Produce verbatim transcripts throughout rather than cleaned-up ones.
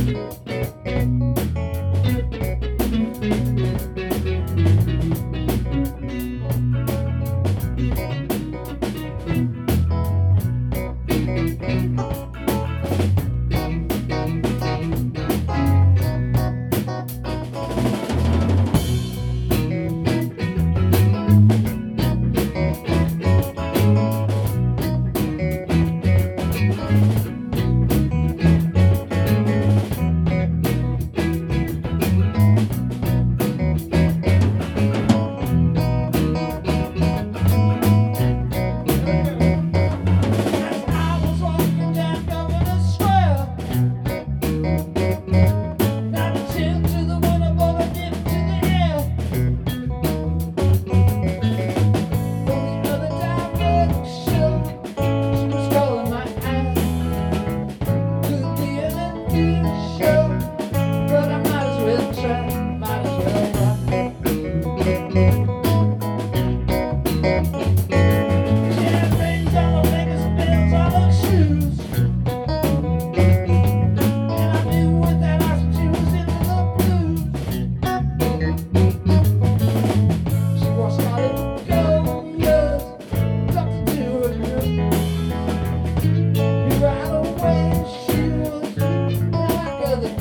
Right away, she was like other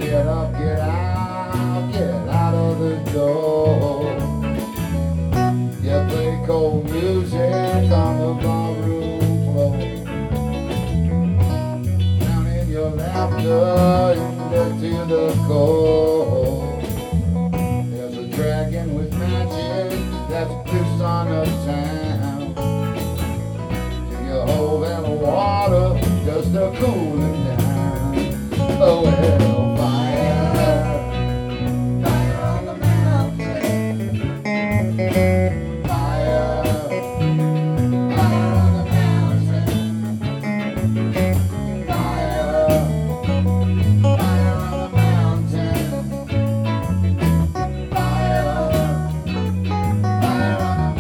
Get up, get out, get out of the door. You play cold music on the barroom floor. Drowning your laughter into to the core. There's a dragon with magic that's loose on the town. Give you a whole van of water just to cool it down. Oh well, fire, fire on the mountain. Fire, fire on the mountain. Fire, fire on the mountain. Fire, fire on the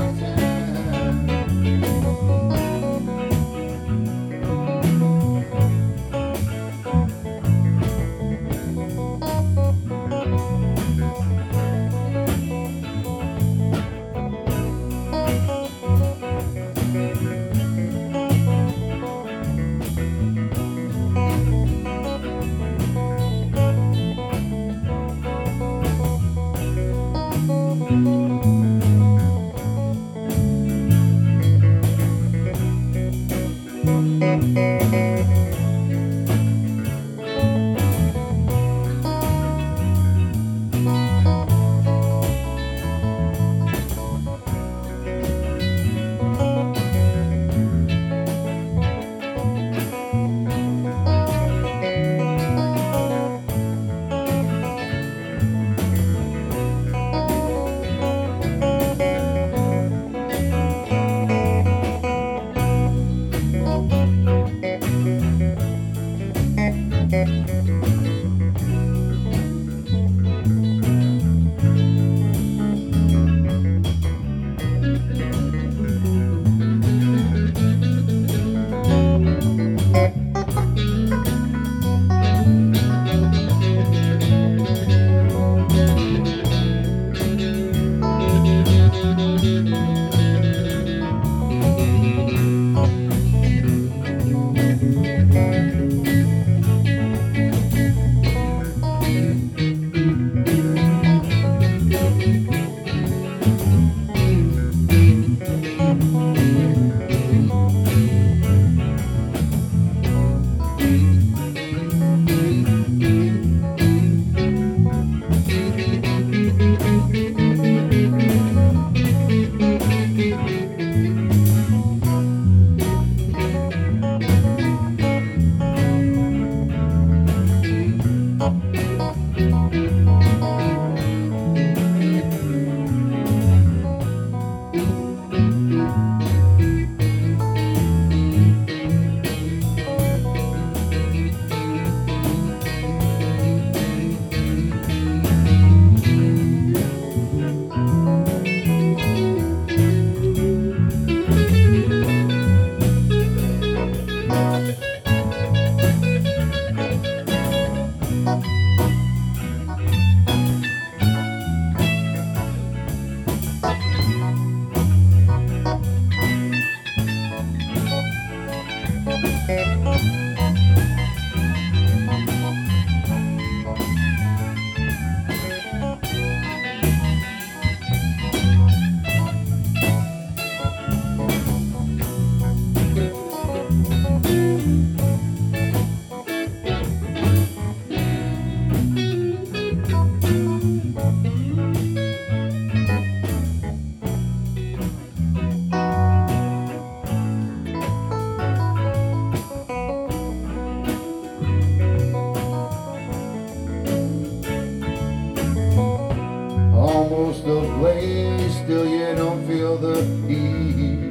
almost ablaze, still you don't feel the heat.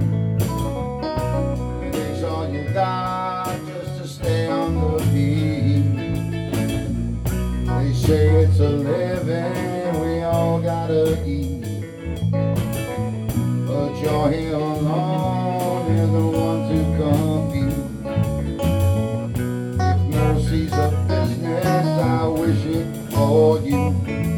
It takes all you got just to stay on the beat. They say it's a living, we all gotta eat. But you're here alone, you're the one to compete. If mercy's a business, I wish it for you.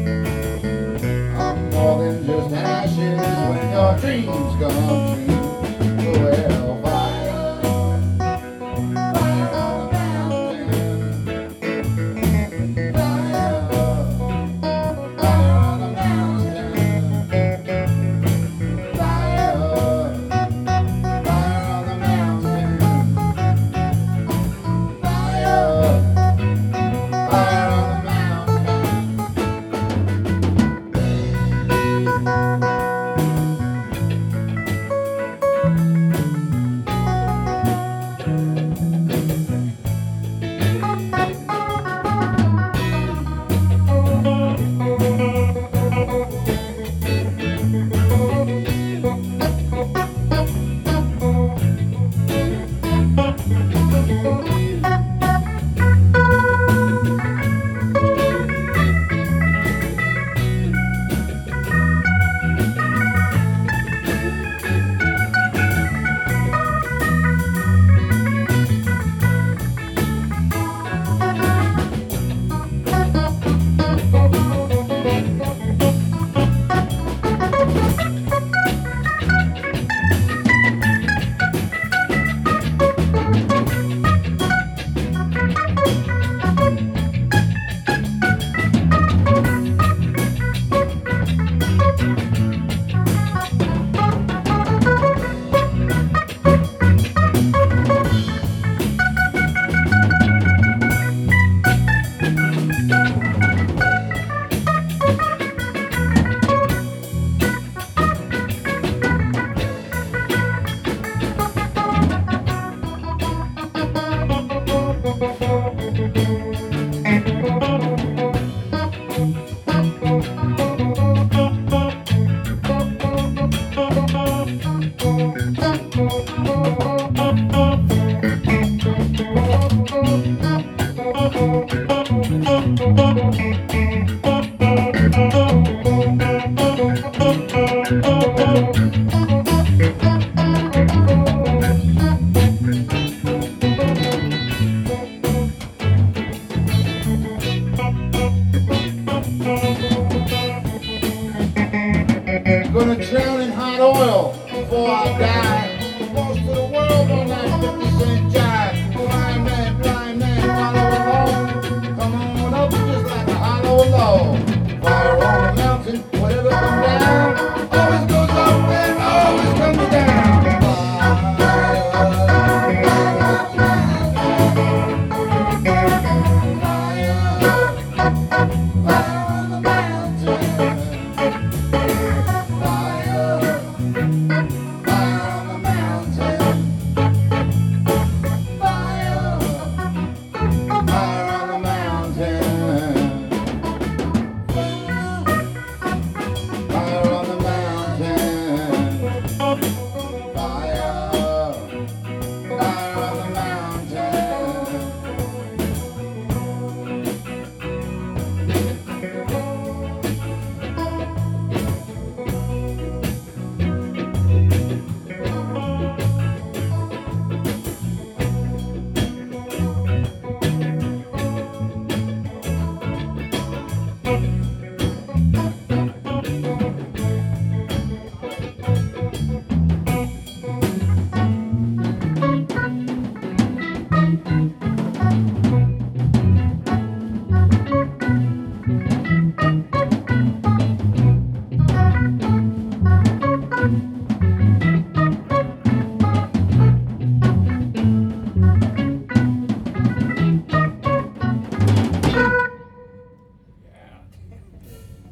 More than just ashes when your dreams come true. Well, fire, fire on the mountain. Fire Gonna drown in hot oil before I die. Most of the world on that fifty cent jive. Blind man, blind man, follow along. Come on up just like a hollow log. Fire on.